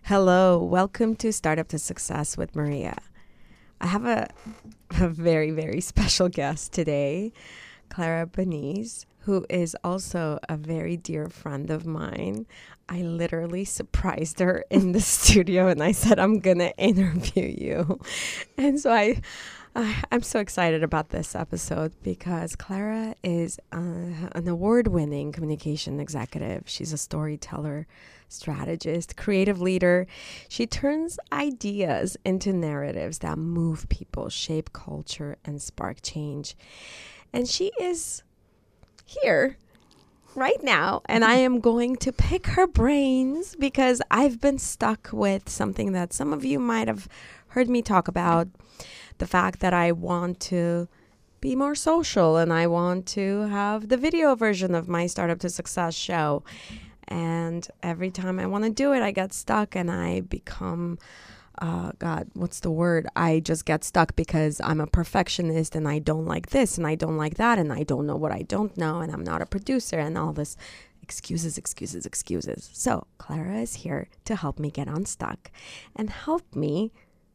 Hello, welcome to Startup to Success with Maria. I have a very, very special guest today, Clara Beniz, who is also a very dear friend of mine. I literally surprised her in the studio and I said, I'm going to interview you. And so I'm so excited about this episode because Clara is an award-winning communication executive. She's a storyteller, strategist, creative leader. She turns ideas into narratives that move people, shape culture, and spark change. And she is here right now, and I am going to pick her brains because I've been stuck with something that some of you might have heard me talk about, the fact that I want to be more social and I want to have the video version of my Startup to Success show. And every time I want to do it, I get stuck and I become, what's the word? I just get stuck because I'm a perfectionist and I don't like this and I don't like that and I don't know what I don't know and I'm not a producer and all this excuses. So Clara is here to help me get unstuck and help me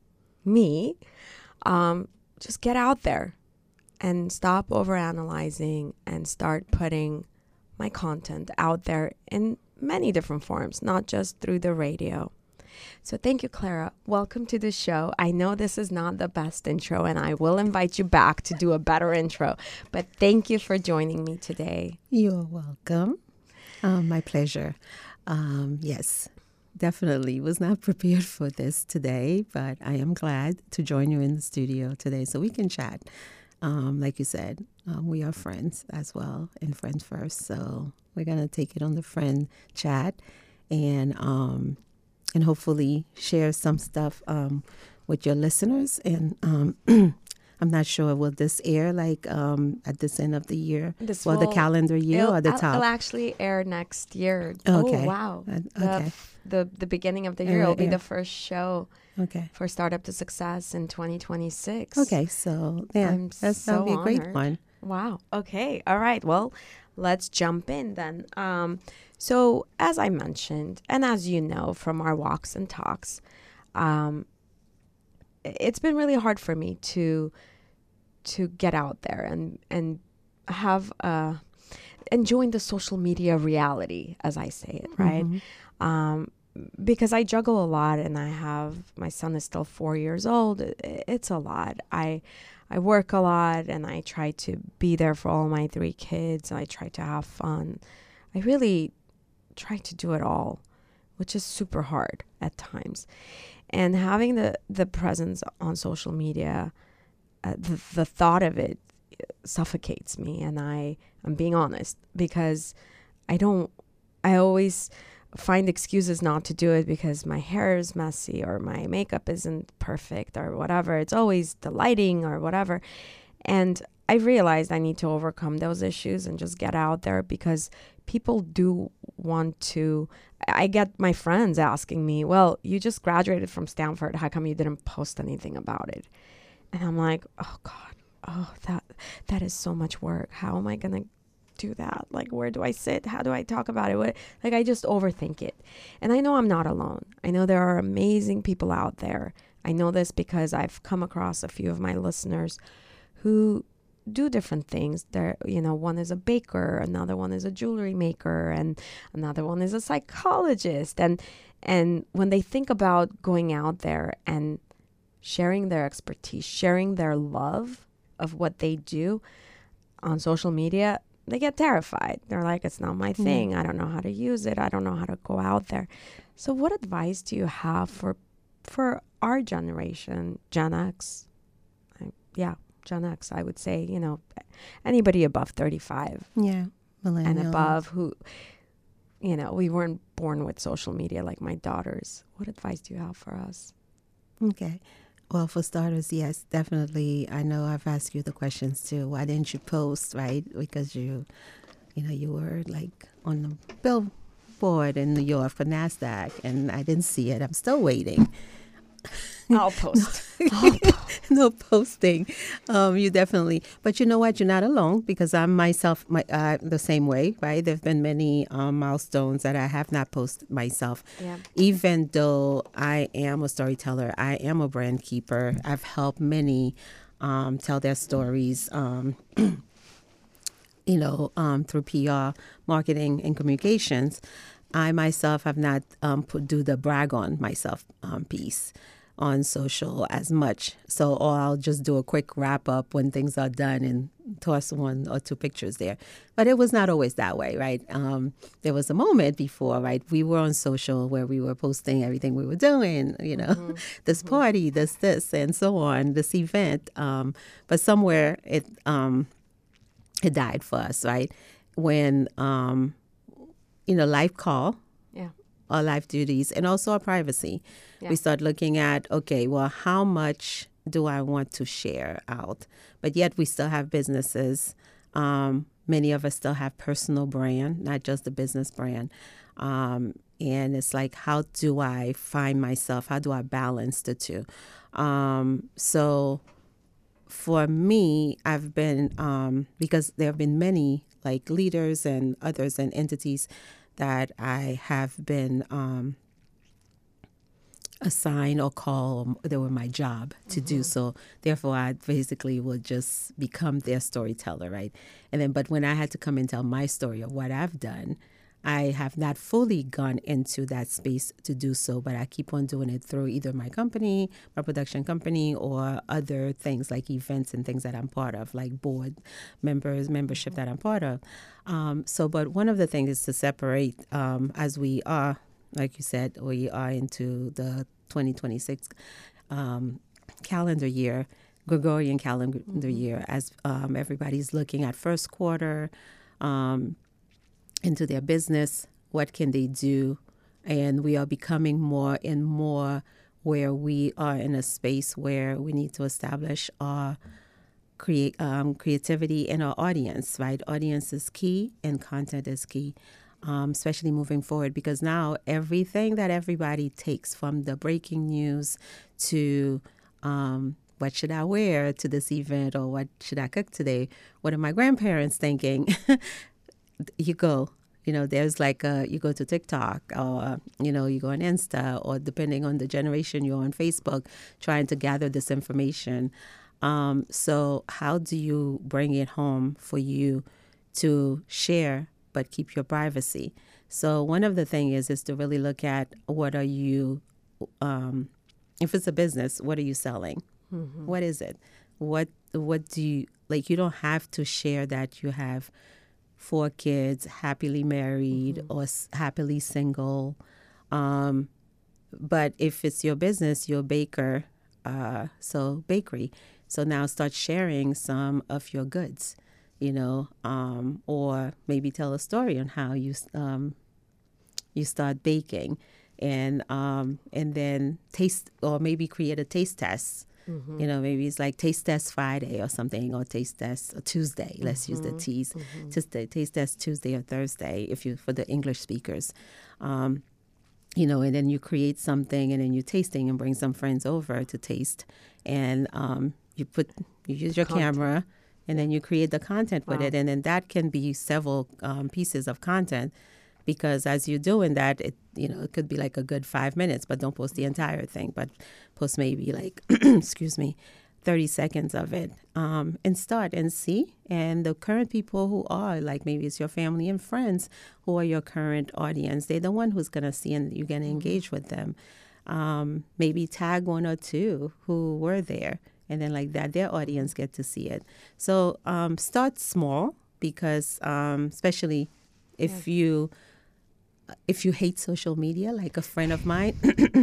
just get out there and stop overanalyzing and start putting my content out there in many different forms, not just through the radio. So thank you, Clara. Welcome to the show. I know this is not the best intro, and I will invite you back to do a better intro. But thank you for joining me today. You're welcome. My pleasure. Yes, definitely was not prepared for this today, but I am glad to join you in the studio today so we can chat. Like you said, we are friends as well, and friends first. So we're gonna take it on the friend chat, and hopefully share some stuff with your listeners. And I'm not sure, will this air like at this end of the year, the calendar year, or the top? It'll actually air next year. Okay. Oh wow! Okay. The beginning of the year will be the first show. Okay. For Startup to Success in 2026. Okay, so yeah, that'll be a great one. Wow. Okay. All right. Well, let's jump in then. So as I mentioned, and as you know from our walks and talks, it's been really hard for me to get out there and have and join the social media reality, as I say it, right? Mm-hmm. Because I juggle a lot and my son is still 4 years old. It's a lot. I work a lot and I try to be there for all my 3 kids. I try to have fun. I really try to do it all, which is super hard at times. And having the presence on social media, the thought of it suffocates me. And I'm being honest because I always find excuses not to do it because my hair is messy or my makeup isn't perfect or whatever. It's always the lighting or whatever. And I realized I need to overcome those issues and just get out there because people do want to. I get my friends asking me, well, you just graduated from Stanford. How come you didn't post anything about it? And I'm like, oh God, that is so much work. How am I going to do that? Like, where do I sit? How do I talk about it? I just overthink it. And I know I'm not alone. I know there are amazing people out there. I know this because I've come across a few of my listeners who do different things. One is a baker, another one is a jewelry maker, and another one is a psychologist. And when they think about going out there and sharing their expertise, sharing their love of what they do on social media, they get terrified. They're like, it's not my thing. I don't know how to use it. I don't know how to go out there. So what advice do you have for our generation, Gen X? Gen X, I would say, anybody above 35. Yeah, millennials. And above who, we weren't born with social media like my daughters. What advice do you have for us? Okay. Well, for starters, yes, definitely. I know I've asked you the questions too. Why didn't you post, right? Because you were like on the billboard in New York for NASDAQ, and I didn't see it. I'm still waiting. I'll post. no posting. You definitely, but you know what? You're not alone because I'm myself the same way, right? There've been many milestones that I have not posted myself. Yeah. Even though I am a storyteller, I am a brand keeper. I've helped many tell their stories. Through PR, marketing, and communications. I myself have not do the brag on myself piece on social as much. So, or I'll just do a quick wrap up when things are done and toss one or two pictures there. But it was not always that way, right? There was a moment before, right? We were on social where we were posting everything we were doing, this party, this, and so on, this event. But somewhere it died for us, right? When, life call, Yeah. our life duties, and also our privacy. Yeah. We start looking at, okay, well, how much do I want to share out? But yet we still have businesses. Many of us still have personal brand, not just the business brand. And it's like, how do I find myself? How do I balance the two? So for me, I've been, because there have been many like leaders and others and entities that I have been assigned or called, they were my job to do so. Therefore, I basically would just become their storyteller, right? And then, but when I had to come and tell my story of what I've done, I have not fully gone into that space to do so, but I keep on doing it through either my company, my production company, or other things like events and things that I'm part of, like board membership that I'm part of. But one of the things is to separate, as we are, like you said, we are into the 2026 calendar year, Gregorian calendar year, as everybody's looking at first quarter, into their business, what can they do? And we are becoming more and more where we are in a space where we need to establish our creativity in our audience, right? Audience is key and content is key, especially moving forward, because now everything that everybody takes, from the breaking news to what should I wear to this event, or what should I cook today? What are my grandparents thinking? There's like you go to TikTok, or, you go on Insta, or depending on the generation, you're on Facebook trying to gather this information. So how do you bring it home for you to share but keep your privacy? So one of the things is to really look at, what are you, if it's a business, what are you selling? Mm-hmm. What is it? What do you, like, you don't have to share that you have 4 kids, happily married, or happily single. But if it's your business, you're a baker, so bakery. So now start sharing some of your goods, or maybe tell a story on how you start baking, and then taste, or maybe create a taste test. Maybe it's like Taste Test Friday or something, or Taste Test Tuesday. Let's use the T's. Taste Test Tuesday or Thursday, for the English speakers. And then you create something, and then you're tasting and bring some friends over to taste. And you use your camera, and then you create the content with it. And then that can be several pieces of content. Because as you're doing that, it could be like a good 5 minutes, but don't post the entire thing. But post maybe like, 30 seconds of it, and start and see. And the current people who are, like, maybe it's your family and friends who are your current audience, they're the one who's going to see, and you're going to engage with them. Maybe tag 1 or 2 who were there, and then like that, their audience get to see it. So start small, because especially if you hate social media, like a friend of mine,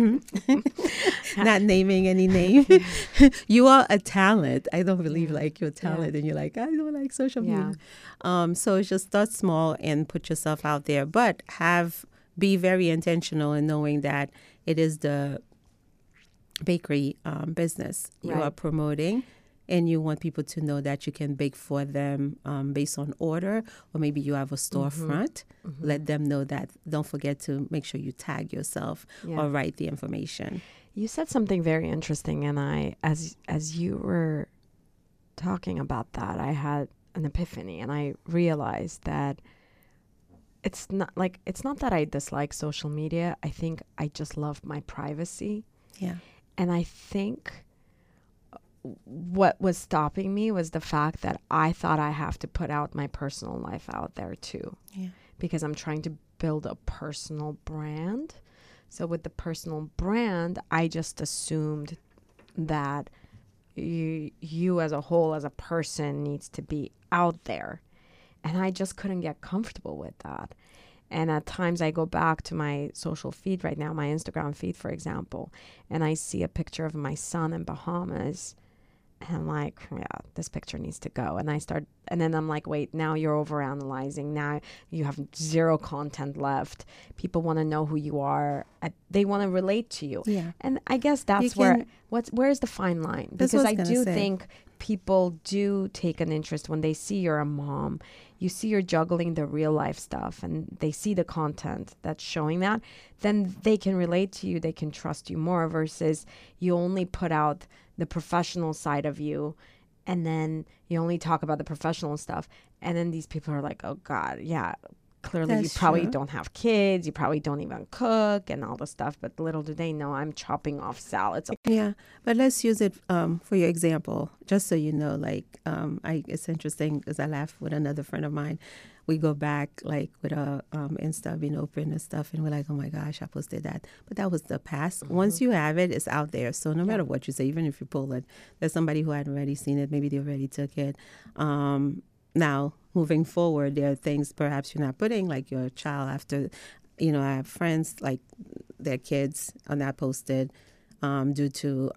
not naming any name, you are a talent. I don't believe like you're a talent, and you're like, I don't like social media. So just start small and put yourself out there, but be very intentional in knowing that it is the bakery business you are promoting. and you want people to know that you can bake for them based on order, or maybe you have a storefront, let them know that. Don't forget to make sure you tag yourself or write the information. You said something very interesting, and as you were talking about that, I had an epiphany, and I realized that it's not that I dislike social media. I think I just love my privacy. Yeah. And I think what was stopping me was the fact that I thought I have to put out my personal life out there too. Yeah. Because I'm trying to build a personal brand. So with the personal brand, I just assumed that you as a whole, as a person, needs to be out there. And I just couldn't get comfortable with that. And at times I go back to my social feed right now, my Instagram feed, for example, and I see a picture of my son in Bahamas. And I'm like, yeah, this picture needs to go. And then I'm like, wait, now you're overanalyzing. Now you have zero content left. People want to know who you are. They want to relate to you. Yeah. And I guess that's where's the fine line? Because I do think people do take an interest when they see you're a mom. You see you're juggling the real life stuff, and they see the content that's showing that. Then they can relate to you. They can trust you more versus you only put out the professional side of you, and then you only talk about the professional stuff, and then these people are like, oh God, yeah, clearly That's you probably true. don't have kids, you probably don't even cook and all the stuff, but little do they know I'm chopping off salads. Yeah, but let's use it for your example, just so you know. It's interesting because I laugh with another friend of mine. We go back like with our Insta being open and stuff, and we're like, oh my gosh, I posted that. But that was the past. Once you have it, it's out there. So no matter what you say, even if you pull it, there's somebody who had already seen it. Maybe they already took it. Now, moving forward, there are things perhaps you're not putting, like your child after, I have friends, like their kids are not posted due to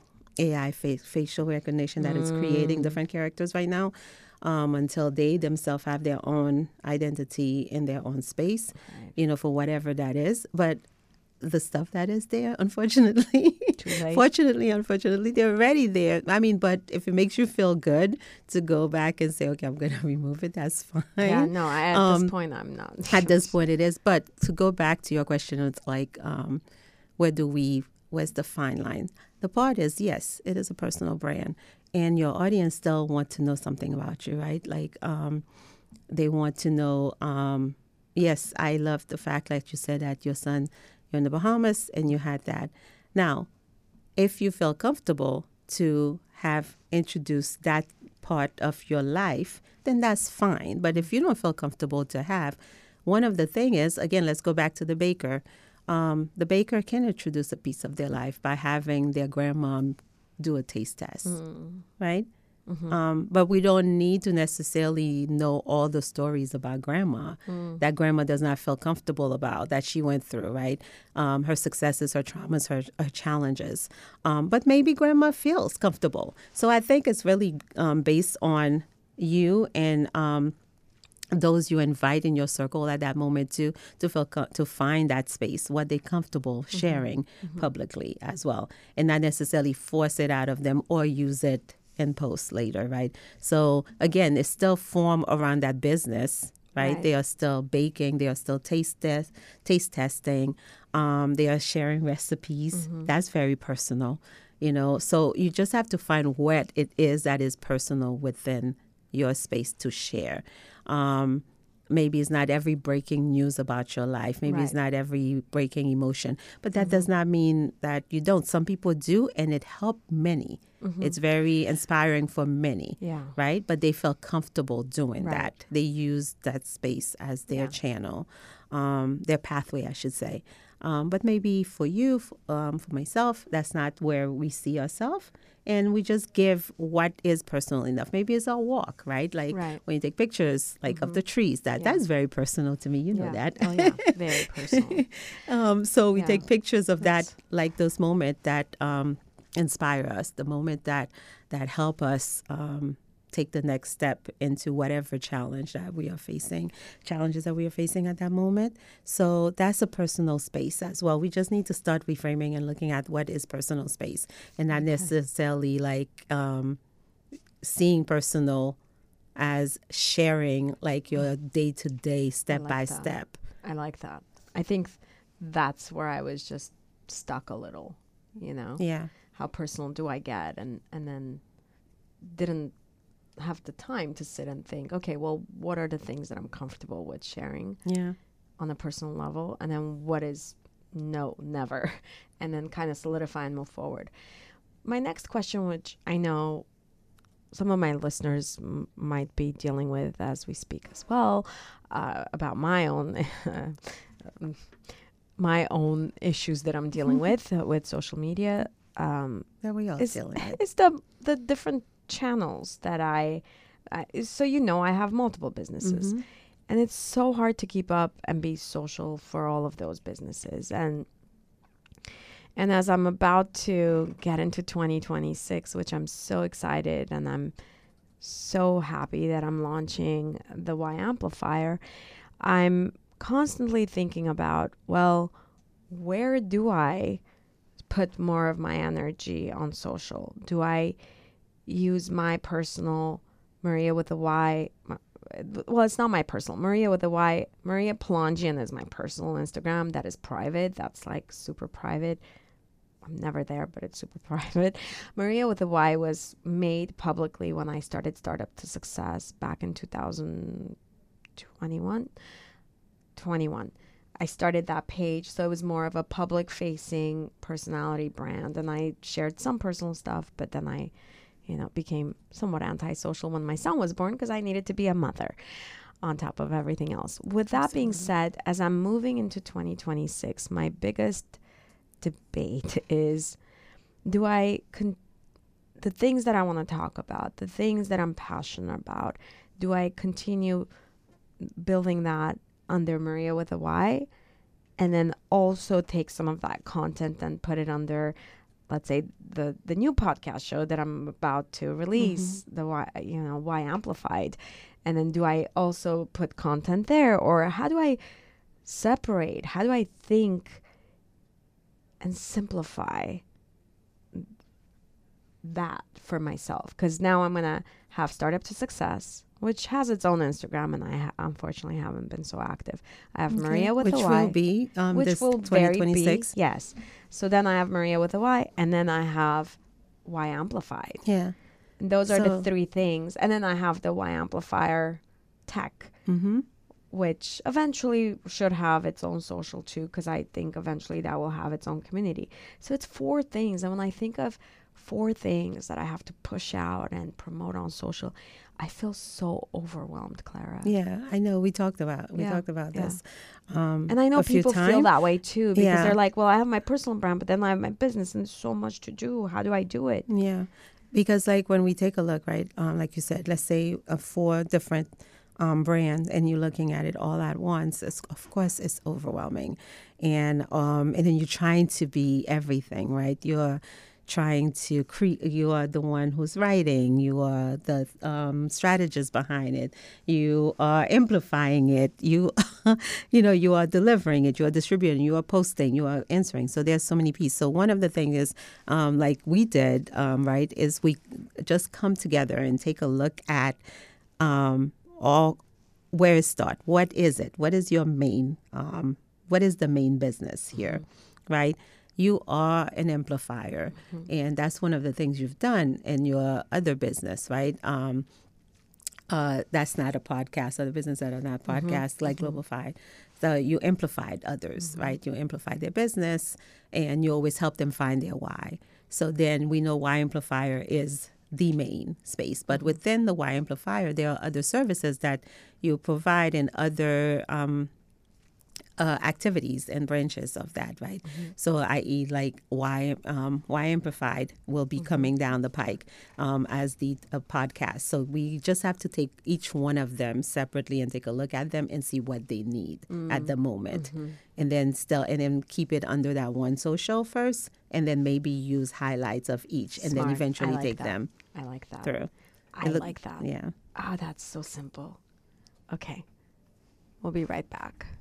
AI facial recognition that is creating different characters right now. Until they themselves have their own identity in their own space, for whatever that is. But the stuff that is there, unfortunately, unfortunately, they're already there. I mean, but if it makes you feel good to go back and say, okay, I'm going to remove it, that's fine. Yeah, no, at this point, I'm not. At this point, it is. But to go back to your question, it's like, where's the fine line? The part is, yes, it is a personal brand. And your audience still want to know something about you, right? Like they want to know, yes, I love the fact, like you said, that your son, you're in the Bahamas and you had that. Now, if you feel comfortable to have introduced that part of your life, then that's fine. But if you don't feel comfortable to have, one of the thing is, again, let's go back to the baker. The baker can introduce a piece of their life by having their grandmom do a taste test, right? But we don't need to necessarily know all the stories about grandma that grandma does not feel comfortable about, that she went through, right? Her successes, her traumas, her challenges. But maybe grandma feels comfortable. So I think it's really based on you and those you invite in your circle at that moment to find that space, what they're comfortable sharing publicly as well, and not necessarily force it out of them or use it in post later, right? So again, it's still formed around that business, right? They are still baking, they are still taste testing, they are sharing recipes. That's very personal, So you just have to find what it is that is personal within your space to share. Maybe it's not every breaking news about your life. Maybe it's not every breaking emotion. But that does not mean that you don't. Some people do, and it helped many. It's very inspiring for many, right? But they felt comfortable doing that. They used that space as their channel, their pathway, I should say. But maybe for you, for myself, that's not where we see ourselves. And we just give what is personal enough. Maybe it's our walk, right? Like when you take pictures like of the trees, that's very personal to me. You know that. Oh, yeah, very personal. So we take pictures of that, like those moments that inspire us, the moment that help us take the next step into whatever challenges that we are facing at that moment. So that's a personal space as well. We just need to start reframing and looking at what is personal space, and not necessarily like seeing personal as sharing like your day-to-day, step by step. I like that. I think that's where I was just stuck a little, Yeah. How personal do I get? And then didn't have the time to sit and think, okay, well, what are the things that I'm comfortable with sharing on a personal level? And then what is no, never? And then kind of solidify and move forward. My next question, which I know some of my listeners might be dealing with as we speak as well, about my own issues that I'm dealing with social media. That we all dealing with. It's the different channels that I have multiple businesses, and it's so hard to keep up and be social for all of those businesses. And as I'm about to get into 2026, which I'm so excited and I'm so happy that I'm launching the Y Amplifier, I'm constantly thinking about, well, where do I put more of my energy on social? Do I use my personal Maria with a Y? Well, it's not my personal. Maria with a Y. Maria Palangian is my personal Instagram. That is private. That's like super private. I'm never there, but it's super private. Maria with a Y was made publicly when I started Startup to Success back in 2021. I started that page, so it was more of a public-facing personality brand, and I shared some personal stuff, but then I, became somewhat antisocial when my son was born because I needed to be a mother on top of everything else. With that being said, as I'm moving into 2026, my biggest debate is, the things that I want to talk about, the things that I'm passionate about, do I continue building that under Maria with a Y, and then also take some of that content and put it under, let's say, the new podcast show that I'm about to release, the Y Amplified, and then do I also put content there, or how do I separate? How do I think and simplify that for myself? Because now I'm gonna have Startup to Success, which has its own Instagram, and I unfortunately haven't been so active. I have Maria with a Y, which will be this 2026. Yes. So then I have Maria with a Y, and then I have Y Amplified. Yeah. And those are the three things. And then I have the Y Amplifier Tech, which eventually should have its own social too, because I think eventually that will have its own community. So it's 4 things. And when I think of 4 things that I have to push out and promote on social, I feel so overwhelmed, Clara. Yeah, I know. We talked about this. And I know people feel that way too, because they're like, well, I have my personal brand, but then I have my business and there's so much to do. How do I do it? Yeah, because like when we take a look, right, like you said, let's say 4 different brand, and you're looking at it all at once, of course it's overwhelming, and then you're trying to be everything, right? You're trying to create. You are the one who's writing. You are the strategist behind it. You are amplifying it. You, you are delivering it. You are distributing. You are posting. You are answering. So there's so many pieces. So one of the things is, like we did, right, is we just come together and take a look at where it start. What is it? What is your main? What is the main business here, right? You are an amplifier, and that's one of the things you've done in your other business, right? That's not a podcast. Other businesses that are not podcasts, like Globalify. So you amplified others, right? You amplified their business, and you always help them find their why. So then we know Y Amplifier is the main space. But within the Y Amplifier, there are other services that you provide in other activities and branches of that, right? So, i.e., like Y Amplified will be coming down the pike as the podcast. So we just have to take each one of them separately and take a look at them and see what they need at the moment, and then keep it under that one social first, and then maybe use highlights of each, and then eventually take them. I like that. Through. I like that. Yeah. Ah, that's so simple. Okay, we'll be right back.